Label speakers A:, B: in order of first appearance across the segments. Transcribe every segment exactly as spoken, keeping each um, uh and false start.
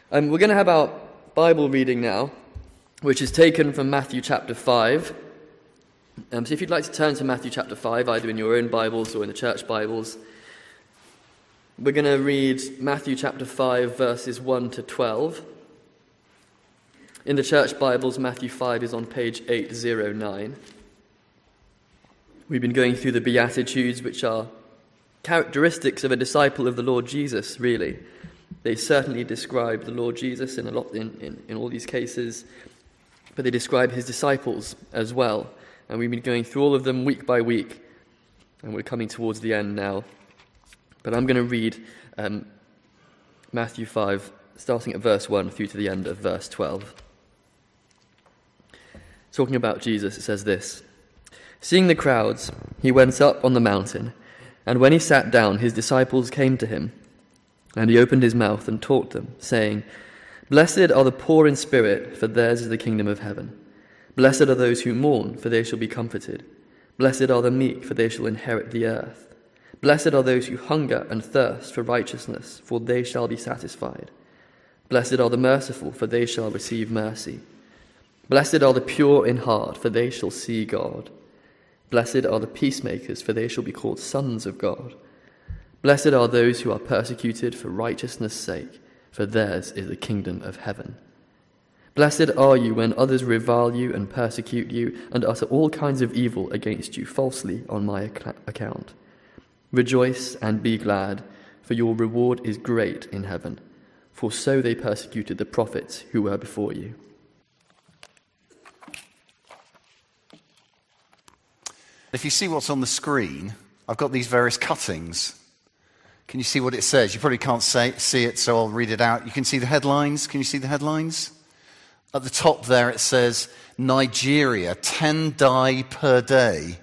A: Um, we're going to have our Bible reading now, which is taken from Matthew chapter five. Um, so if you'd like to turn to Matthew chapter five, either in your own Bibles or in the church Bibles, we're going to read Matthew chapter five, verses one to twelve. In the church Bibles, Matthew five is on page eight oh nine. We've been going through the Beatitudes, which are characteristics of a disciple of the Lord Jesus, really. They certainly describe the Lord Jesus in a lot in, in, in all these cases, but they describe his disciples as well. And we've been going through all of them week by week, and we're coming towards the end now. But I'm going to read um, Matthew five, starting at verse one through to the end of verse twelve. Talking about Jesus, it says this: "Seeing the crowds, he went up on the mountain, and when he sat down, his disciples came to him. And he opened his mouth and taught them, saying, 'Blessed are the poor in spirit, for theirs is the kingdom of heaven. Blessed are those who mourn, for they shall be comforted. Blessed are the meek, for they shall inherit the earth. Blessed are those who hunger and thirst for righteousness, for they shall be satisfied. Blessed are the merciful, for they shall receive mercy. Blessed are the pure in heart, for they shall see God. Blessed are the peacemakers, for they shall be called sons of God. Blessed are those who are persecuted for righteousness' sake, for theirs is the kingdom of heaven. Blessed are you when others revile you and persecute you and utter all kinds of evil against you falsely on my account. Rejoice and be glad, for your reward is great in heaven, for so they persecuted the prophets who were before you.'"
B: If you see what's on the screen, I've got these various cuttings. Can you see what it says? You probably can't say, see it, so I'll read it out. You can see the headlines. Can you see the headlines? At the top there it says, "Nigeria, ten die per day."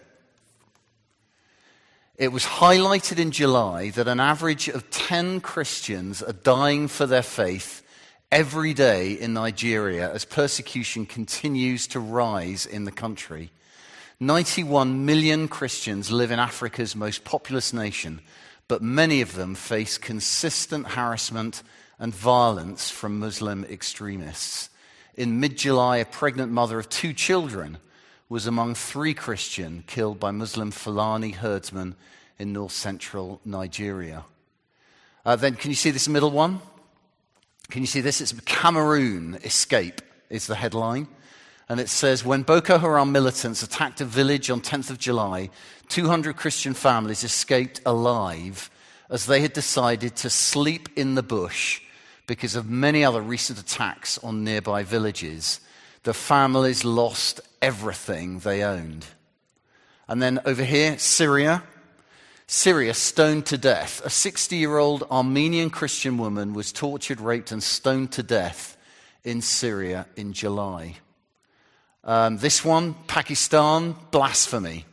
B: It was highlighted in July that an average of ten Christians are dying for their faith every day in Nigeria as persecution continues to rise in the country. ninety-one million Christians live in Africa's most populous nation, but many of them face consistent harassment and violence from Muslim extremists. In mid-July, a pregnant mother of two children was among three Christians killed by Muslim Fulani herdsmen in north-central Nigeria. Uh, then can you see this middle one? Can you see this? It's Cameroon escape is the headline. And it says, when Boko Haram militants attacked a village on tenth of July, two hundred Christian families escaped alive as they had decided to sleep in the bush because of many other recent attacks on nearby villages. The families lost everything they owned. And then over here, Syria. Syria stoned to death. A sixty-year-old Armenian Christian woman was tortured, raped, and stoned to death in Syria in July. Um, this one, Pakistan, blasphemy.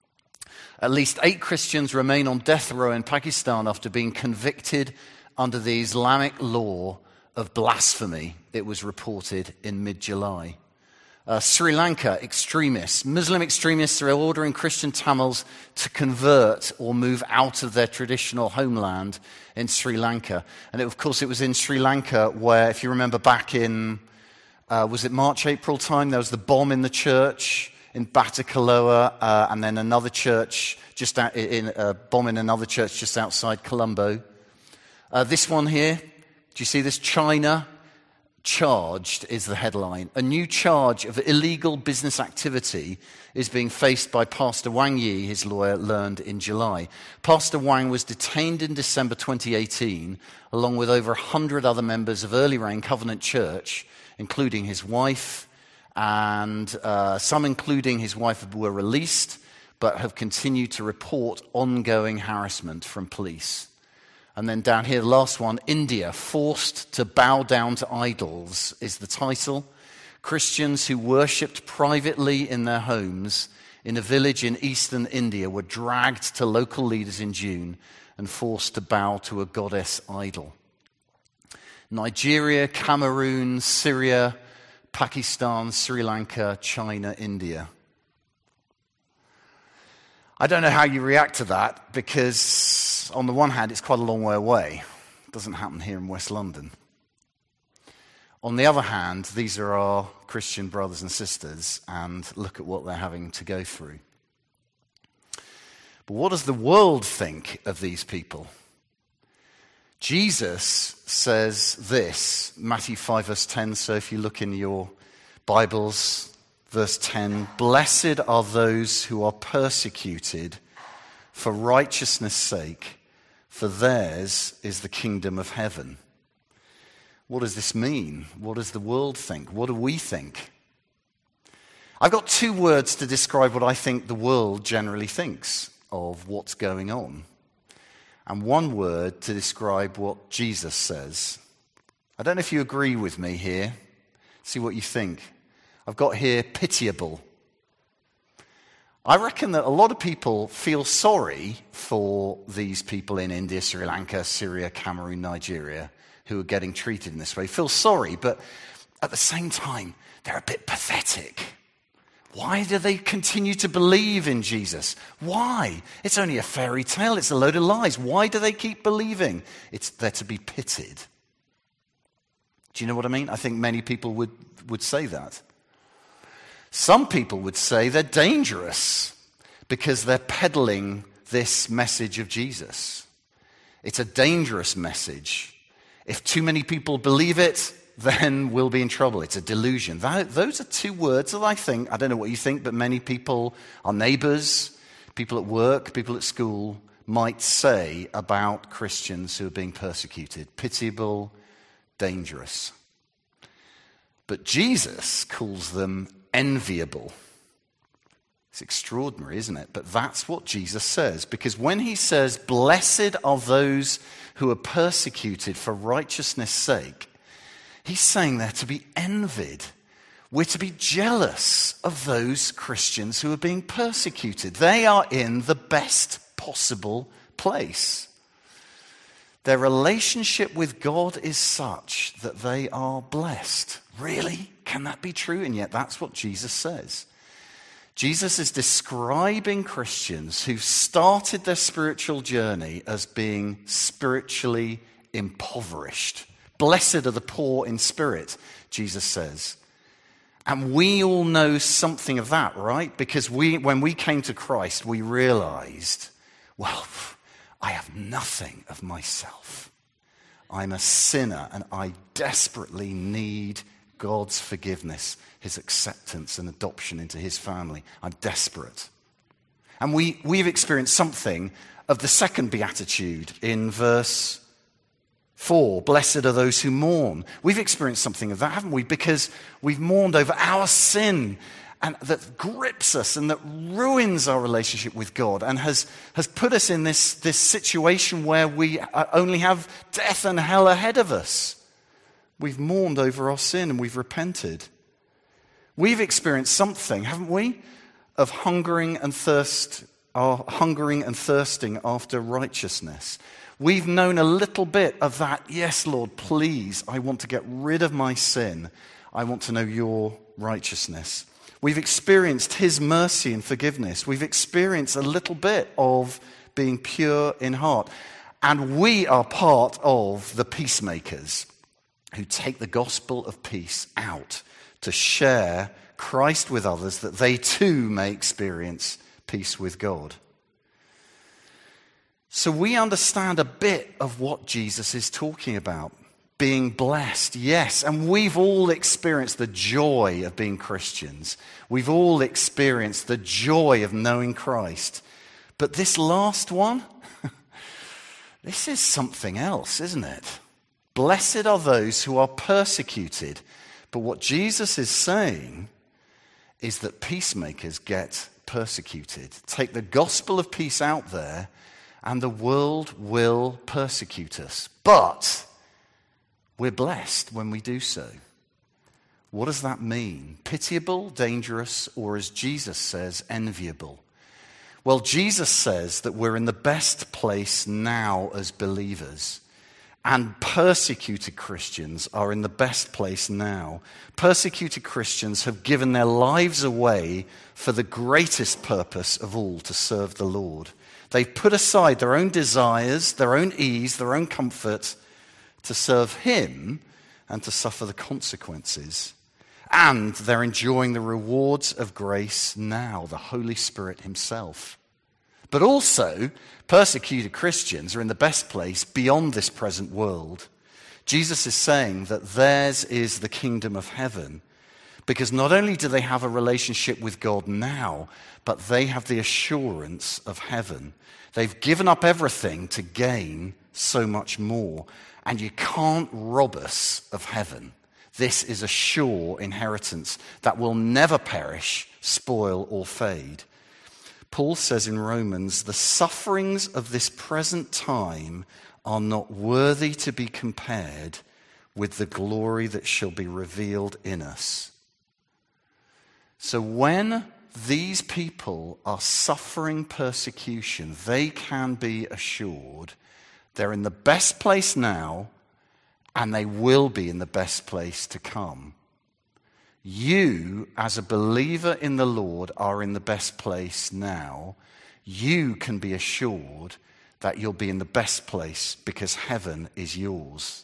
B: At least eight Christians remain on death row in Pakistan after being convicted under the Islamic law of blasphemy, it was reported in mid-July. Uh, Sri Lanka, extremists. Muslim extremists are ordering Christian Tamils to convert or move out of their traditional homeland in Sri Lanka. And it, of course, it was in Sri Lanka where, if you remember back in Uh, was it March, April time? There was the bomb in the church in Batticaloa, uh, and then another church, just out, in a uh, bomb in another church just outside Colombo. Uh, this one here, do you see this? China charged is the headline. A new charge of illegal business activity is being faced by Pastor Wang Yi, his lawyer learned in July. Pastor Wang was detained in December twenty eighteen, along with over one hundred other members of Early Rain Covenant Church, including his wife, and uh, some including his wife were released, but have continued to report ongoing harassment from police. And then down here, the last one, India, forced to bow down to idols is the title. Christians who worshipped privately in their homes in a village in eastern India were dragged to local leaders in June and forced to bow to a goddess idol. Nigeria, Cameroon, Syria, Pakistan, Sri Lanka, China, India. I don't know how you react to that because, on the one hand, it's quite a long way away. It doesn't happen here in West London. On the other hand, these are our Christian brothers and sisters, and look at what they're having to go through. But what does the world think of these people? Jesus says this, Matthew five verse ten, so if you look in your Bibles, verse ten, "Blessed are those who are persecuted for righteousness' sake, for theirs is the kingdom of heaven." What does this mean? What does the world think? What do we think? I've got two words to describe what I think the world generally thinks of what's going on, and one word to describe what Jesus says. I don't know if you agree with me here. See what you think. I've got here pitiable. I reckon that a lot of people feel sorry for these people in India, Sri Lanka, Syria, Cameroon, Nigeria, who are getting treated in this way. Feel sorry, but at the same time, they're a bit pathetic. Why do they continue to believe in Jesus? Why? It's only a fairy tale. It's a load of lies. Why do they keep believing? It's they're to be pitied. Do you know what I mean? I think many people would, would say that. Some people would say they're dangerous because they're peddling this message of Jesus. It's a dangerous message. If too many people believe it, then we'll be in trouble. It's a delusion. That, those are two words that I think, I don't know what you think, but many people, our neighbors, people at work, people at school, might say about Christians who are being persecuted. Pitiable, dangerous. But Jesus calls them enviable. It's extraordinary, isn't it? But that's what Jesus says. Because when he says, "Blessed are those who are persecuted for righteousness' sake," he's saying they're to be envied. We're to be jealous of those Christians who are being persecuted. They are in the best possible place. Their relationship with God is such that they are blessed. Really? Can that be true? And yet that's what Jesus says. Jesus is describing Christians who've started their spiritual journey as being spiritually impoverished. Blessed are the poor in spirit, Jesus says. And we all know something of that, right? Because we, when we came to Christ, we realized, well, I have nothing of myself. I'm a sinner and I desperately need God's forgiveness, his acceptance and adoption into his family. I'm desperate. And we, we've experienced something of the second beatitude in verse four. Blessed are those who mourn. We've experienced something of that, haven't we? Because we've mourned over our sin and that grips us and that ruins our relationship with God and has, has put us in this, this situation where we only have death and hell ahead of us. We've mourned over our sin and we've repented. We've experienced something, haven't we, of hungering and thirst, our hungering and thirsting after righteousness. We've known a little bit of that. Yes, Lord, please, I want to get rid of my sin. I want to know your righteousness. We've experienced his mercy and forgiveness. We've experienced a little bit of being pure in heart. And we are part of the peacemakers who take the gospel of peace out to share Christ with others that they too may experience peace with God. So we understand a bit of what Jesus is talking about. Being blessed, yes. And we've all experienced the joy of being Christians. We've all experienced the joy of knowing Christ. But this last one, this is something else, isn't it? Blessed are those who are persecuted. But what Jesus is saying is that peacemakers get persecuted. Take the gospel of peace out there, and the world will persecute us. But we're blessed when we do so. What does that mean? Pitiable, dangerous, or as Jesus says, enviable? Well, Jesus says that we're in the best place now as believers. And persecuted Christians are in the best place now. Persecuted Christians have given their lives away for the greatest purpose of all, to serve the Lord. They've put aside their own desires, their own ease, their own comfort to serve him, and to suffer the consequences. And they're enjoying the rewards of grace now, the Holy Spirit himself. But also, persecuted Christians are in the best place beyond this present world. Jesus is saying that theirs is the kingdom of heaven, because not only do they have a relationship with God now, but they have the assurance of heaven. They've given up everything to gain so much more, and you can't rob us of heaven. This is a sure inheritance that will never perish, spoil, or fade. Paul says in Romans, the sufferings of this present time are not worthy to be compared with the glory that shall be revealed in us. So when these people are suffering persecution, they can be assured they're in the best place now, and they will be in the best place to come. You, as a believer in the Lord, are in the best place now. You can be assured that you'll be in the best place because heaven is yours.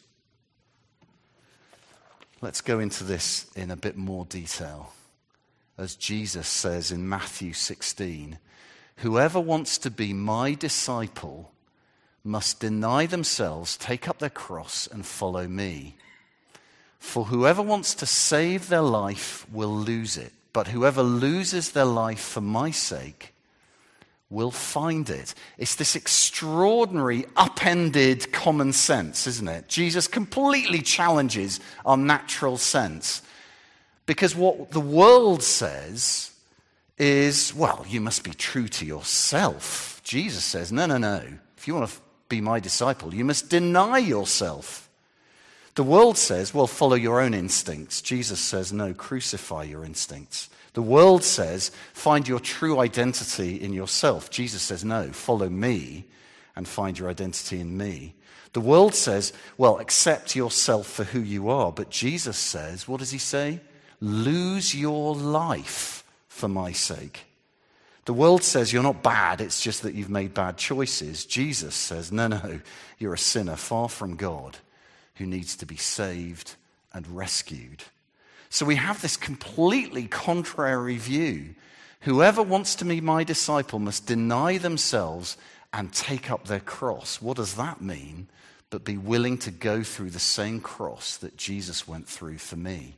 B: Let's go into this in a bit more detail. As Jesus says in Matthew sixteen, whoever wants to be my disciple must deny themselves, take up their cross, and follow me. For whoever wants to save their life will lose it, but whoever loses their life for my sake will find it. It's this extraordinary, upended common sense, isn't it? Jesus completely challenges our natural sense. Because what the world says is, well, you must be true to yourself. Jesus says, no, no, no. If you want to be my disciple, you must deny yourself. The world says, well, follow your own instincts. Jesus says, no, crucify your instincts. The world says, find your true identity in yourself. Jesus says, no, follow me and find your identity in me. The world says, well, accept yourself for who you are. But Jesus says, what does he say? Lose your life for my sake. The world says you're not bad, it's just that you've made bad choices. Jesus says, no, no, you're a sinner far from God who needs to be saved and rescued. So we have this completely contrary view. Whoever wants to be my disciple must deny themselves and take up their cross. What does that mean? But be willing to go through the same cross that Jesus went through for me.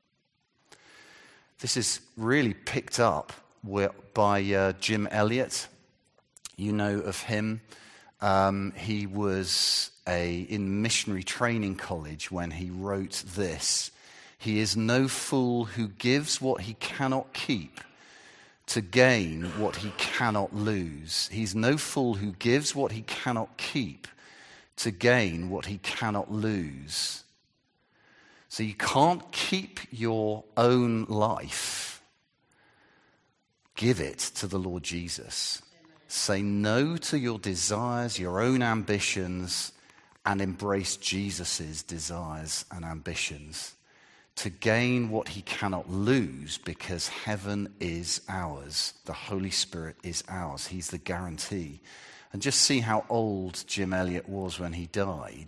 B: This is really picked up by uh, Jim Elliot. You know of him. Um, he was a, in missionary training college when he wrote this. He is no fool who gives what he cannot keep to gain what he cannot lose. He's no fool who gives what he cannot keep to gain what he cannot lose. So you can't keep your own life. Give it to the Lord Jesus. Say no to your desires, your own ambitions, and embrace Jesus' desires and ambitions to gain what he cannot lose, because heaven is ours. The Holy Spirit is ours. He's the guarantee. And just see how old Jim Elliot was when he died.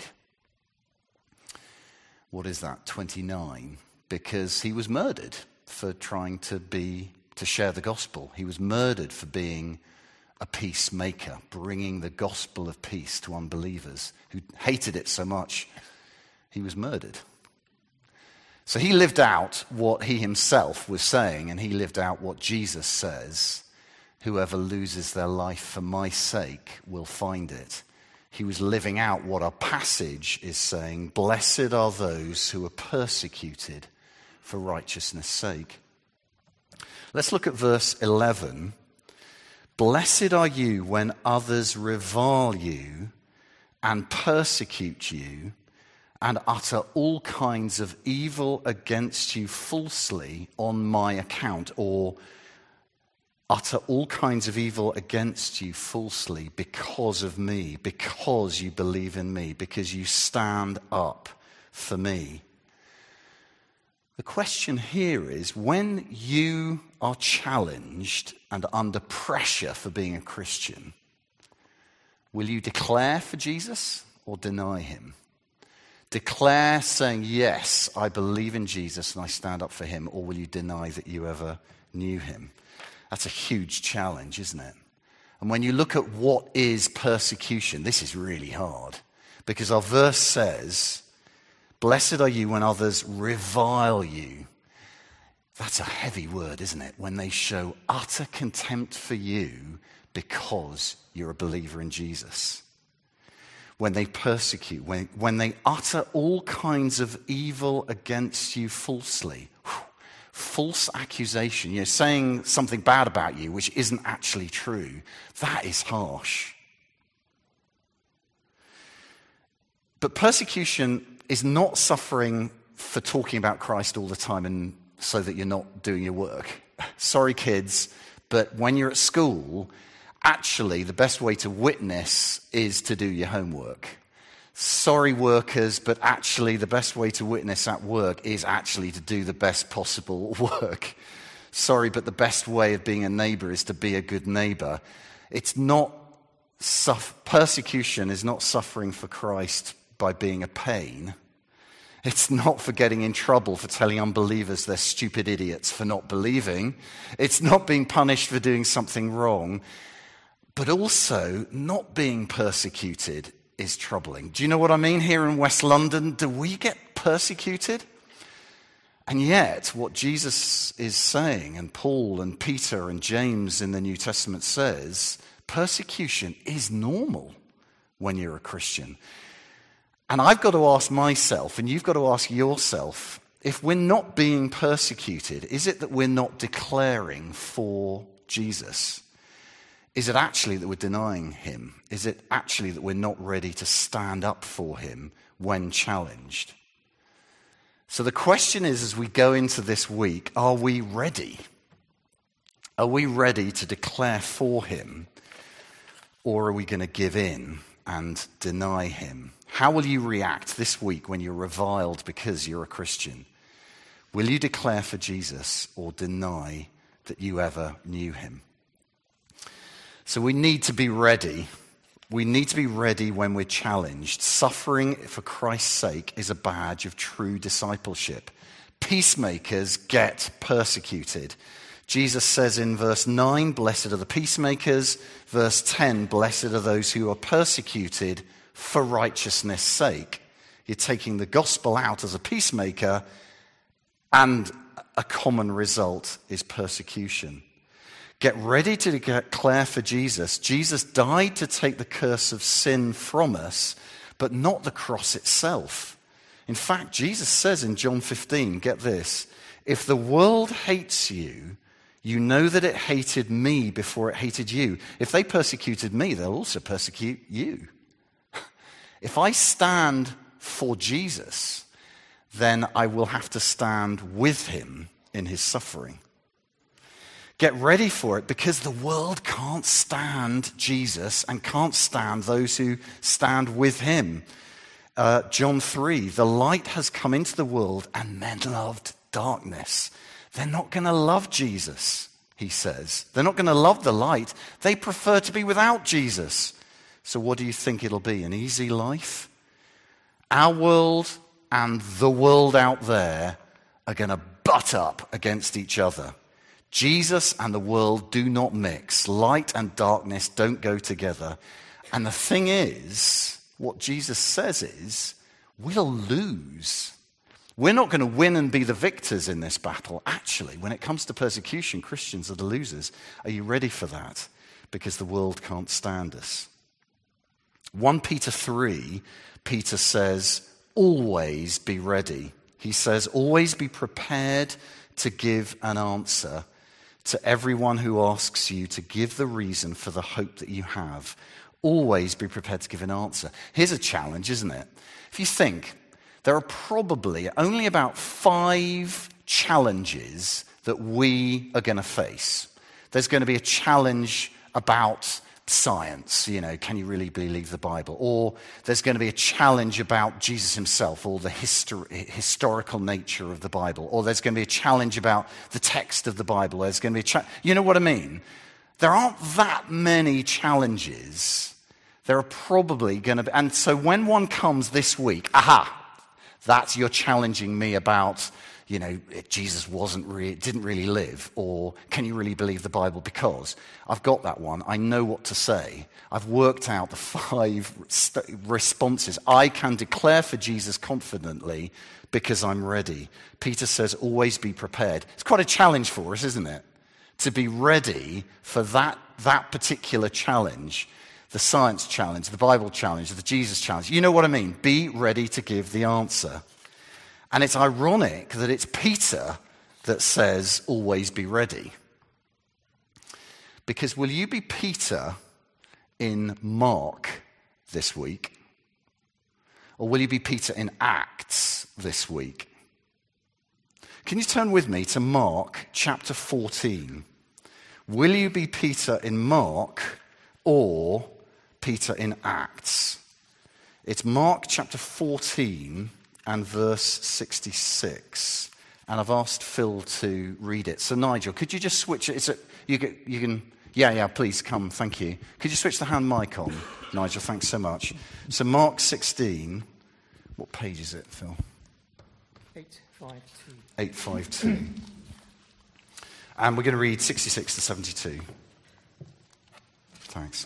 B: What is that, twenty-nine? Because he was murdered for trying to be, to share the gospel. He was murdered for being a peacemaker, bringing the gospel of peace to unbelievers who hated it so much. He was murdered. So he lived out what he himself was saying, and he lived out what Jesus says. Whoever loses their life for my sake will find it. He was living out what our passage is saying. Blessed are those who are persecuted for righteousness' sake. Let's look at verse eleven. Blessed are you when others revile you and persecute you and utter all kinds of evil against you falsely on my account, or utter all kinds of evil against you falsely because of me, because you believe in me, because you stand up for me. The question here is, when you are challenged and under pressure for being a Christian, will you declare for Jesus or deny him? Declare saying, yes, I believe in Jesus and I stand up for him, or will you deny that you ever knew him? That's a huge challenge, isn't it? And when you look at what is persecution, this is really hard. Because our verse says, blessed are you when others revile you. That's a heavy word, isn't it? When they show utter contempt for you because you're a believer in Jesus. When they persecute, when, when they utter all kinds of evil against you falsely. Whew, false accusation, you know, saying something bad about you which isn't actually true. That is harsh. But persecution is not suffering for talking about Christ all the time and so that you're not doing your work. Sorry, kids, but when you're at school, actually the best way to witness is to do your homework. Sorry, workers, but actually the best way to witness at work is actually to do the best possible work. Sorry, but the best way of being a neighbor is to be a good neighbor. It's not, suff- persecution is not suffering for Christ by being a pain. It's not for getting in trouble for telling unbelievers they're stupid idiots for not believing. It's not being punished for doing something wrong. But also, not being persecuted is troubling. Do you know what I mean? Here in West London, do we get persecuted? And yet, what Jesus is saying, and Paul and Peter and James in the New Testament says, persecution is normal when you're a Christian. And I've got to ask myself, and you've got to ask yourself, if we're not being persecuted, is it that we're not declaring for Jesus? Is it actually that we're denying him? Is it actually that we're not ready to stand up for him when challenged? So the question is, as we go into this week, are we ready? Are we ready to declare for him? Or are we going to give in and deny him? How will you react this week when you're reviled because you're a Christian? Will you declare for Jesus or deny that you ever knew him? So we need to be ready. We need to be ready when we're challenged. Suffering for Christ's sake is a badge of true discipleship. Peacemakers get persecuted. Jesus says in verse nine, blessed are the peacemakers. Verse ten, blessed are those who are persecuted for righteousness' sake. You're taking the gospel out as a peacemaker, and a common result is persecution. Get ready to declare for Jesus. Jesus died to take the curse of sin from us, but not the cross itself. In fact, Jesus says in John fifteen, get this, if the world hates you, you know that it hated me before it hated you. If they persecuted me, they'll also persecute you. If I stand for Jesus, then I will have to stand with him in his suffering. Get ready for it, because the world can't stand Jesus and can't stand those who stand with him. Uh, John three, the light has come into the world and men loved darkness. They're not going to love Jesus, he says. They're not going to love the light. They prefer to be without Jesus. So what do you think it'll be? An easy life? Our world and the world out there are going to butt up against each other. Jesus and the world do not mix. Light and darkness don't go together. And the thing is, what Jesus says is, we'll lose. We're not going to win and be the victors in this battle. Actually, when it comes to persecution, Christians are the losers. Are you ready for that? Because the world can't stand us. First Peter three, Peter says, always be ready. He says, always be prepared to give an answer to everyone who asks you to give the reason for the hope that you have. Always be prepared to give an answer. Here's a challenge, isn't it? If you think, there are probably only about five challenges that we are going to face. There's going to be a challenge about science, you know, can you really believe the Bible? Or there's going to be a challenge about Jesus himself, or the histor- historical nature of the Bible. Or there's going to be a challenge about the text of the Bible. There's going to be a cha- you know what I mean? There aren't that many challenges. There are probably going to be, and so when one comes this week, aha, That's you're challenging me about, you know, Jesus wasn't re- didn't really live, or can you really believe the Bible? Because I've got that one. I know what to say. I've worked out the five st- responses. I can declare for Jesus confidently because I'm ready. Peter says, always be prepared. It's quite a challenge for us, isn't it? To be ready for that, that particular challenge. The science challenge, the Bible challenge, the Jesus challenge. You know what I mean? Be ready to give the answer. And it's ironic that it's Peter that says, always be ready. Because will you be Peter in Mark this week? Or will you be Peter in Acts this week? Can you turn with me to Mark chapter fourteen? Will you be Peter in Mark or Peter in Acts? It's Mark chapter fourteen and verse sixty-six. And I've asked Phil to read it. So Nigel, could you just switch it? It's a, you, can, you can, yeah, yeah, please come, thank you. Could you switch the hand mic on, Nigel? Thanks so much. So Mark sixteen, what page is it, Phil?
C: eight fifty-two.
B: eight fifty-two. And we're going to read sixty-six to seventy-two. Thanks.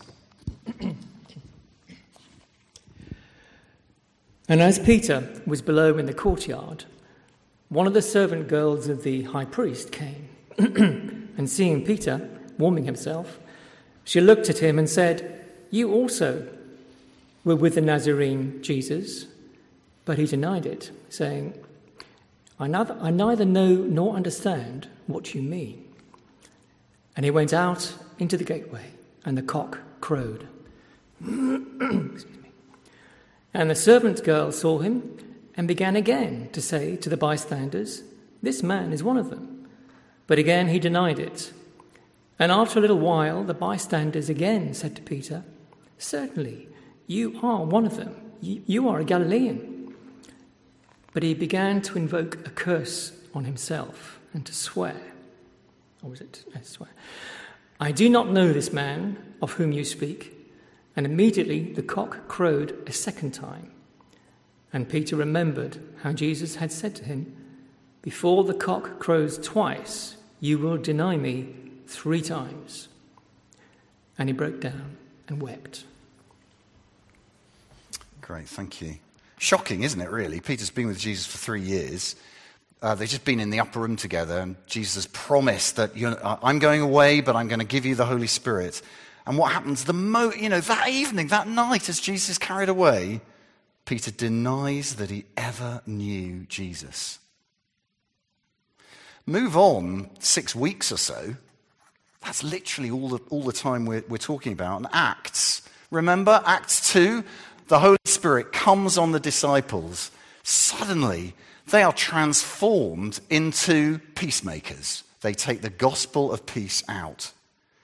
C: And as Peter was below in the courtyard, one of the servant girls of the high priest came, and seeing Peter warming himself, she looked at him and said, "You also were with the Nazarene Jesus." But he denied it, saying, I neither, I neither know nor understand what you mean. And he went out into the gateway, and the cock crowed. Excuse me. And the servant girl saw him and began again to say to the bystanders, "This man is one of them." But again he denied it. And after a little while, the bystanders again said to Peter, "Certainly, you are one of them. You, you are a Galilean." But he began to invoke a curse on himself and to swear. Or was it? I swear. "I do not know this man of whom you speak." And immediately the cock crowed a second time. And Peter remembered how Jesus had said to him, "Before the cock crows twice, you will deny me three times." And he broke down and wept.
B: Great, thank you. Shocking, isn't it, really? Peter's been with Jesus for three years. Uh, they've just been in the upper room together, and Jesus promised that, you know, I'm going away, but I'm going to give you the Holy Spirit. And what happens the mo- you know, that evening, that night, as Jesus is carried away, Peter denies that he ever knew Jesus. Move on six weeks or so. That's literally all the, all the time we're, we're talking about. And Acts, remember Acts two? The Holy Spirit comes on the disciples. Suddenly, they are transformed into peacemakers. They take the gospel of peace out.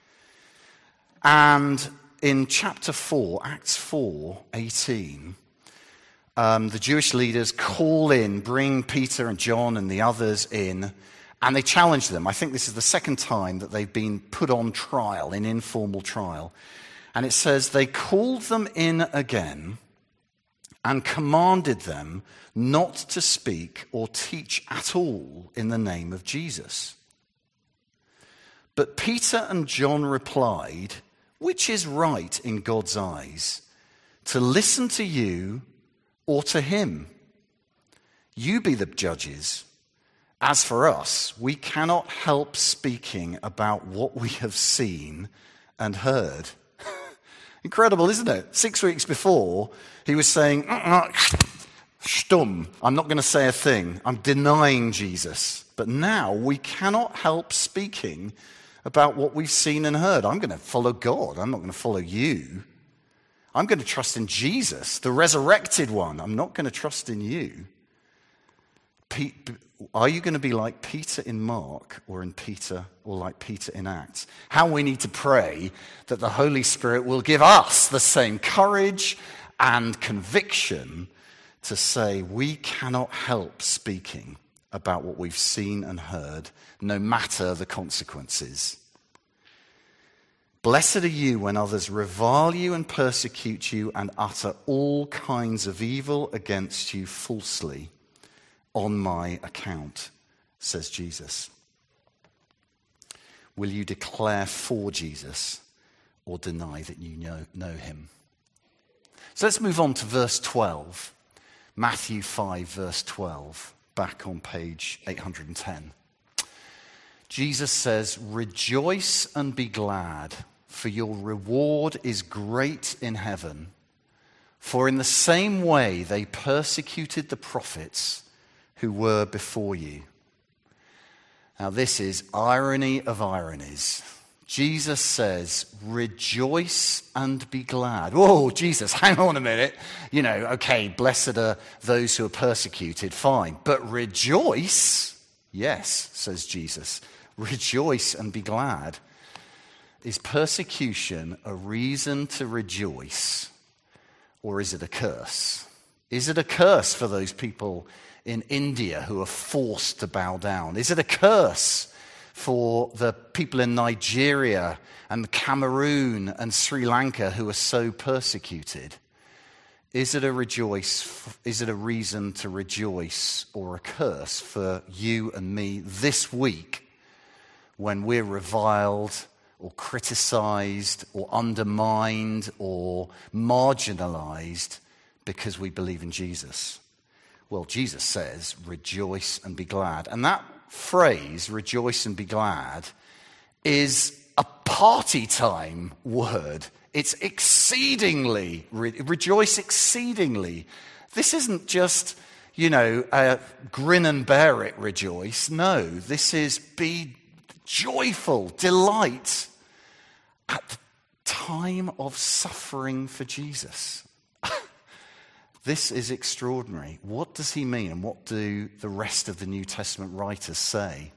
B: And in chapter four, Acts four, eighteen, um, the Jewish leaders call in, bring Peter and John and the others in, and they challenge them. I think this is the second time that they've been put on trial, in informal trial. And it says, they called them in again and commanded them not to speak or teach at all in the name of Jesus. But Peter and John replied, "Which is right in God's eyes, to listen to you or to him? You be the judges. As for us, we cannot help speaking about what we have seen and heard." Incredible, isn't it? Six weeks before, he was saying, "Stumm, I'm not going to say a thing. I'm denying Jesus." But now we cannot help speaking about what we've seen and heard. I'm going to follow God. I'm not going to follow you. I'm going to trust in Jesus, the resurrected one. I'm not going to trust in you. Pete, are you going to be like Peter in Mark or in Peter or like Peter in Acts? How we need to pray that the Holy Spirit will give us the same courage and conviction to say we cannot help speaking about what we've seen and heard, no matter the consequences. Blessed are you when others revile you and persecute you and utter all kinds of evil against you falsely on my account, says Jesus. Will you declare for Jesus or deny that you know, know him? So let's move on to verse twelve. Matthew five, verse twelve, back on page eight hundred ten. Jesus says, rejoice and be glad, for your reward is great in heaven. For in the same way they persecuted the prophets who were before you. Now this is irony of ironies. Jesus says, rejoice and be glad. Whoa, Jesus, hang on a minute. You know, okay, blessed are those who are persecuted, fine. But rejoice? Yes, says Jesus. Rejoice and be glad. Is persecution a reason to rejoice, or is it a curse? Is it a curse for those people in India who are forced to bow down? Is it a curse for the people in Nigeria and Cameroon and Sri Lanka who are so persecuted? Is it a rejoice? Is it a reason to rejoice or a curse for you and me this week when we're reviled or criticized or undermined or marginalized because we believe in Jesus? Well, Jesus says, rejoice and be glad. And that phrase, rejoice and be glad, is a party time word. It's exceedingly, re- rejoice exceedingly. This isn't just, you know, a grin and bear it rejoice. No, this is be joyful, delight at the time of suffering for Jesus. This is extraordinary. What does he mean, and what do the rest of the New Testament writers say?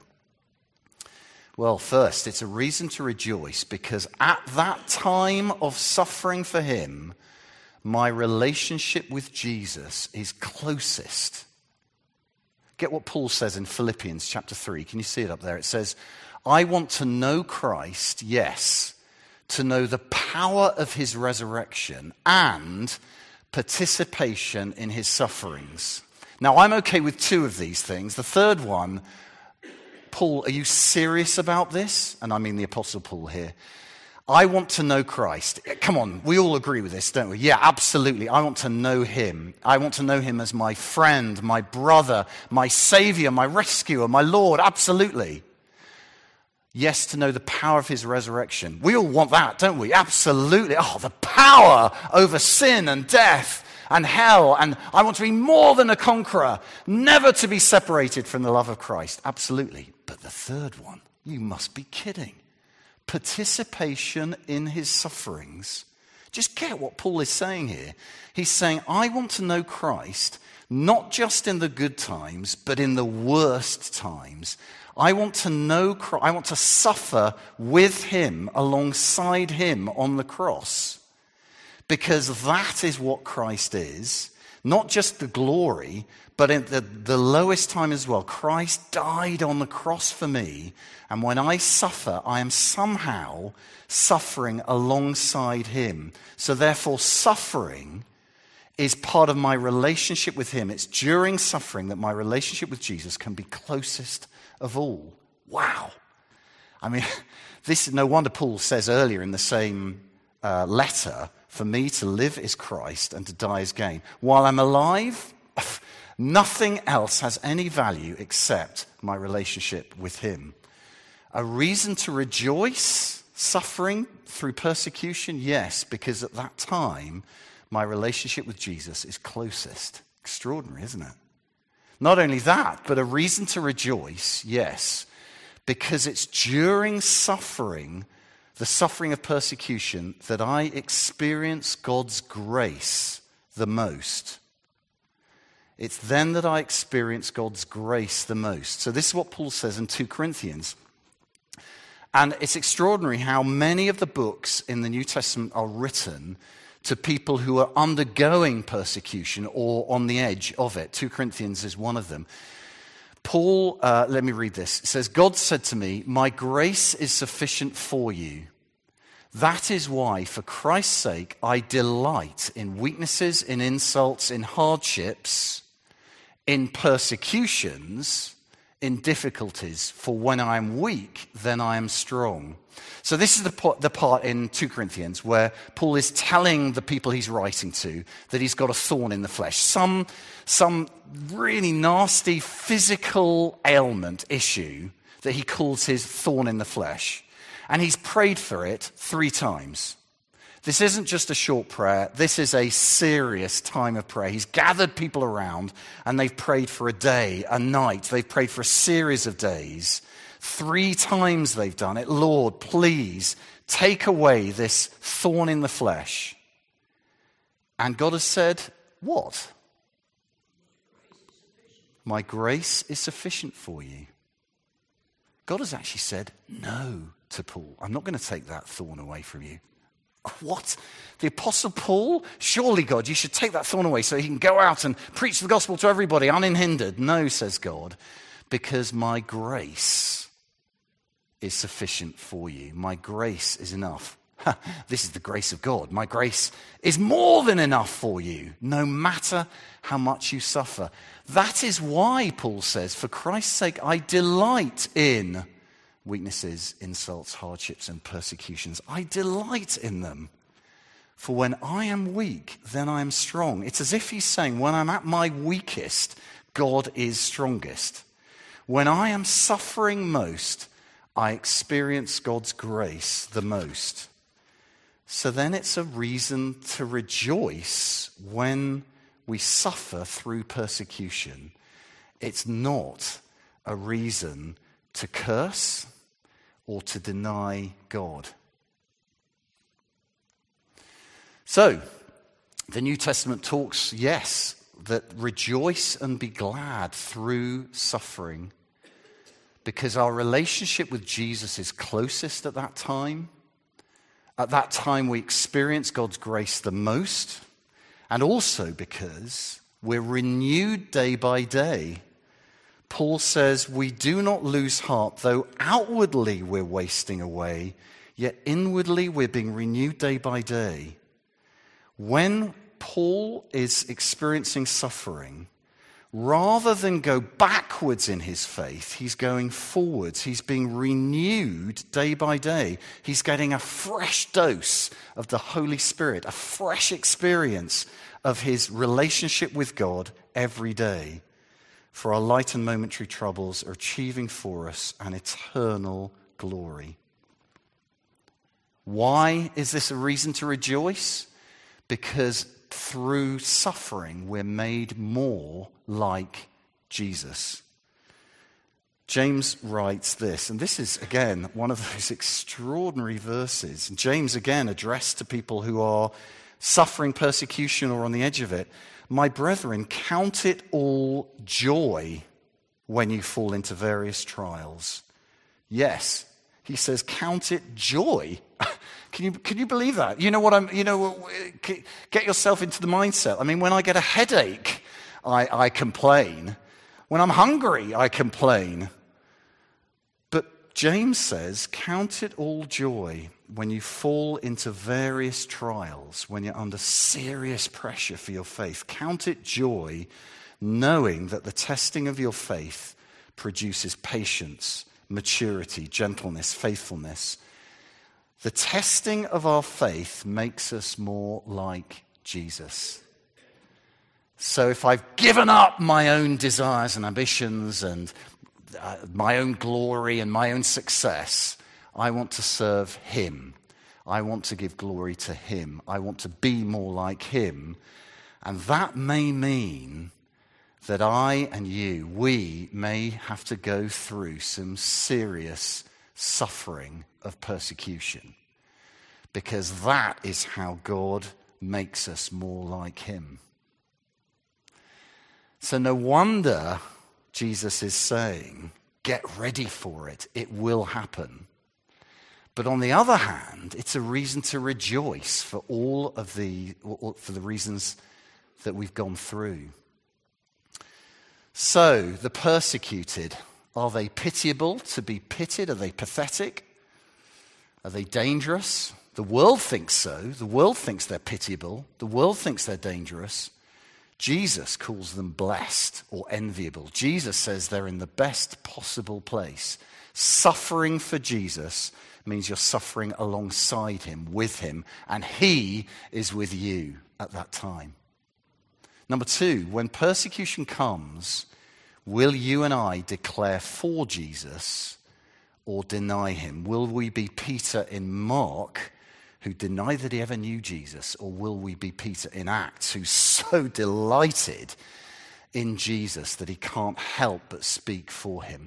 B: Well, first, it's a reason to rejoice because at that time of suffering for him, my relationship with Jesus is closest. Get what Paul says in Philippians chapter three. Can you see it up there? It says, I want to know Christ, yes, to know the power of his resurrection and participation in his sufferings. Now, I'm okay with two of these things. The third one, Paul, are you serious about this? And I mean the Apostle Paul here. I want to know Christ. Come on, we all agree with this, don't we? Yeah, absolutely. I want to know him. I want to know him as my friend, my brother, my savior, my rescuer, my Lord. Absolutely. Yes, to know the power of his resurrection. We all want that, don't we? Absolutely. Oh, the power over sin and death and hell. And I want to be more than a conqueror, never to be separated from the love of Christ. Absolutely. But the third one, you must be kidding. Participation in his sufferings. Just get what Paul is saying here. He's saying, I want to know Christ, not just in the good times, but in the worst times. I want to know Christ. I want to suffer with him, alongside him on the cross. Because that is what Christ is. Not just the glory, but in the, the lowest time as well. Christ died on the cross for me. And when I suffer, I am somehow suffering alongside him. So therefore, suffering is part of my relationship with him. It's during suffering that my relationship with Jesus can be closest of all. Wow. I mean, this no wonder Paul says earlier in the same uh, letter, for me to live is Christ and to die is gain. While I'm alive, nothing else has any value except my relationship with him. A reason to rejoice, suffering through persecution? Yes, because at that time, my relationship with Jesus is closest. Extraordinary, isn't it? Not only that, but a reason to rejoice, yes, because it's during suffering, the suffering of persecution, that I experience God's grace the most. It's then that I experience God's grace the most. So this is what Paul says in Second Corinthians. And it's extraordinary how many of the books in the New Testament are written to people who are undergoing persecution or on the edge of it. Second Corinthians is one of them. Paul, uh, let me read this. It says, God said to me, my grace is sufficient for you. That is why, for Christ's sake, I delight in weaknesses, in insults, in hardships, in persecutions, in difficulties, for when I am weak, then I am strong. So this is the part, the part in Second Corinthians where Paul is telling the people he's writing to that he's got a thorn in the flesh, some, some really nasty physical ailment issue that he calls his thorn in the flesh. And he's prayed for it three times. This isn't just a short prayer. This is a serious time of prayer. He's gathered people around and they've prayed for a day, a night. They've prayed for a series of days. Three times they've done it. Lord, please take away this thorn in the flesh. And God has said, what? My grace is sufficient for you. God has actually said no to Paul. I'm not going to take that thorn away from you. What? The Apostle Paul? Surely, God, you should take that thorn away so he can go out and preach the gospel to everybody unhindered. No, says God, because my grace is sufficient for you. My grace is enough. This is the grace of God. My grace is more than enough for you, no matter how much you suffer. That is why, Paul says, for Christ's sake, I delight in weaknesses, insults, hardships, and persecutions. I delight in them. For when I am weak, then I am strong. It's as if he's saying, when I'm at my weakest, God is strongest. When I am suffering most, I experience God's grace the most. So then it's a reason to rejoice when we suffer through persecution. It's not a reason to curse or to deny God. So, the New Testament talks, yes, that rejoice and be glad through suffering because our relationship with Jesus is closest at that time. At that time we experience God's grace the most, and also because we're renewed day by day. Paul says, we do not lose heart, though outwardly we're wasting away, yet inwardly we're being renewed day by day. When Paul is experiencing suffering, rather than go backwards in his faith, he's going forwards. He's being renewed day by day. He's getting a fresh dose of the Holy Spirit, a fresh experience of his relationship with God every day. For our light and momentary troubles are achieving for us an eternal glory. Why is this a reason to rejoice? Because through suffering we're made more like Jesus. James writes this, and this is, again, one of those extraordinary verses. James, again, addressed to people who are suffering persecution or on the edge of it. My brethren, count it all joy when you fall into various trials. Yes, he says, count it joy. Can you can you believe that? You know what I'm, you know, get yourself into the mindset. I mean, when I get a headache, I, I complain. When I'm hungry, I complain. But James says, count it all joy when you fall into various trials, when you're under serious pressure for your faith. Count it joy, knowing that the testing of your faith produces patience, maturity, gentleness, faithfulness. The testing of our faith makes us more like Jesus. So if I've given up my own desires and ambitions and uh, my own glory and my own success, I want to serve him. I want to give glory to him. I want to be more like him. And that may mean that I and you, we may have to go through some serious suffering of persecution, because that is how God makes us more like him. So no wonder Jesus is saying, get ready for it. It will happen. But on the other hand, it's a reason to rejoice for all of the, for the reasons that we've gone through. So, the persecuted, are they pitiable to be pitied? Are they pathetic? Are they dangerous? The world thinks so. The world thinks they're pitiable. The world thinks they're dangerous. Jesus calls them blessed or enviable. Jesus says they're in the best possible place. Suffering for Jesus means you're suffering alongside him, with him, and he is with you at that time. Number two, when persecution comes, will you and I declare for Jesus or deny him? Will we be Peter in Mark, who denied that he ever knew Jesus, or will we be Peter in Acts, who's so delighted in Jesus that he can't help but speak for him?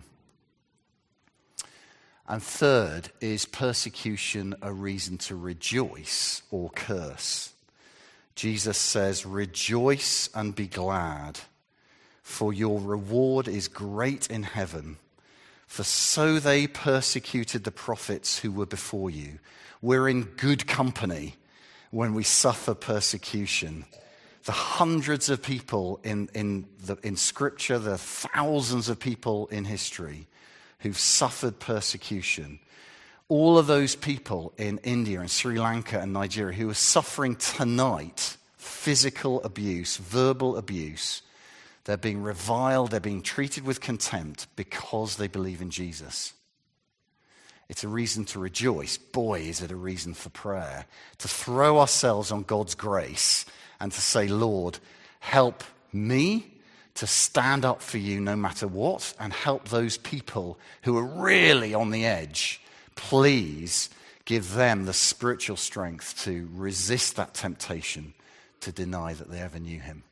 B: And third, is persecution a reason to rejoice or curse? Jesus says, rejoice and be glad, for your reward is great in heaven. For so they persecuted the prophets who were before you. We're in good company when we suffer persecution. The hundreds of people in, in, the, in Scripture, the thousands of people in history who've suffered persecution. All of those people in India and Sri Lanka and Nigeria who are suffering tonight physical abuse, verbal abuse, they're being reviled, they're being treated with contempt because they believe in Jesus. It's a reason to rejoice. Boy, is it a reason for prayer. To throw ourselves on God's grace and to say, Lord, help me to stand up for you no matter what, and help those people who are really on the edge. Please give them the spiritual strength to resist that temptation to deny that they ever knew him.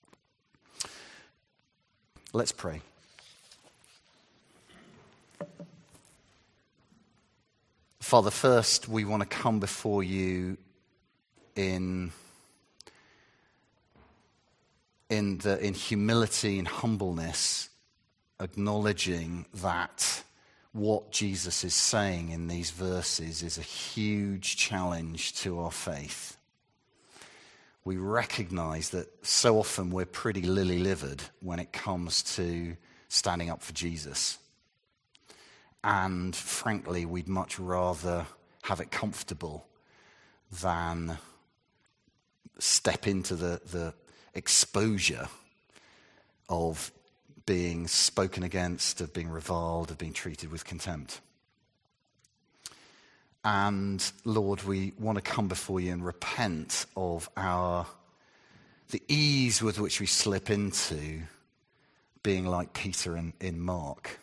B: Let's pray. Father, first we want to come before you in, in, the, in humility and humbleness, acknowledging that what Jesus is saying in these verses is a huge challenge to our faith. We recognize that so often we're pretty lily-livered when it comes to standing up for Jesus. And frankly, we'd much rather have it comfortable than step into the, the exposure of being spoken against, of being reviled, of being treated with contempt. And Lord, we want to come before you and repent of our the ease with which we slip into being like Peter in, in Mark.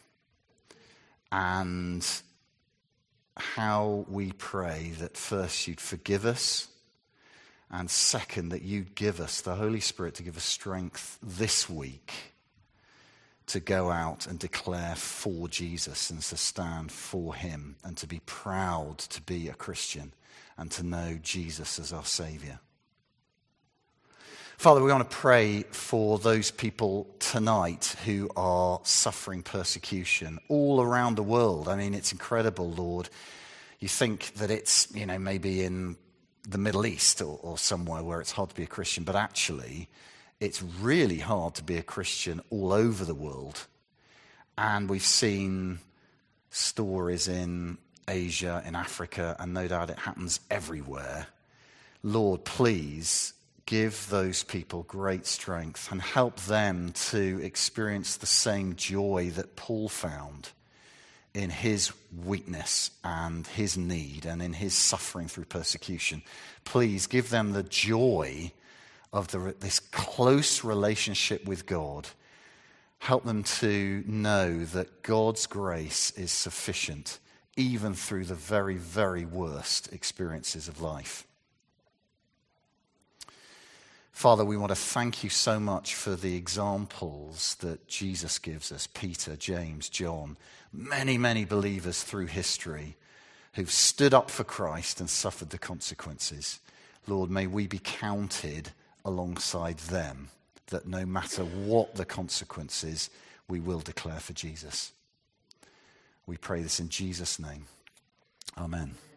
B: And how we pray that first you'd forgive us, and second that you'd give us the Holy Spirit to give us strength this week to go out and declare for Jesus and to stand for him and to be proud to be a Christian and to know Jesus as our Savior. Father, we want to pray for those people tonight who are suffering persecution all around the world. I mean, it's incredible, Lord. You think that it's, you know, maybe in the Middle East or, or somewhere where it's hard to be a Christian, but actually it's really hard to be a Christian all over the world. And we've seen stories in Asia, in Africa, and no doubt it happens everywhere. Lord, please give those people great strength and help them to experience the same joy that Paul found in his weakness and his need and in his suffering through persecution. Please give them the joy of the, this close relationship with God. Help them to know that God's grace is sufficient even through the very, very worst experiences of life. Father, we want to thank you so much for the examples that Jesus gives us. Peter, James, John, many, many believers through history who've stood up for Christ and suffered the consequences. Lord, may we be counted alongside them, that no matter what the consequences, we will declare for Jesus. We pray this in Jesus' name. Amen.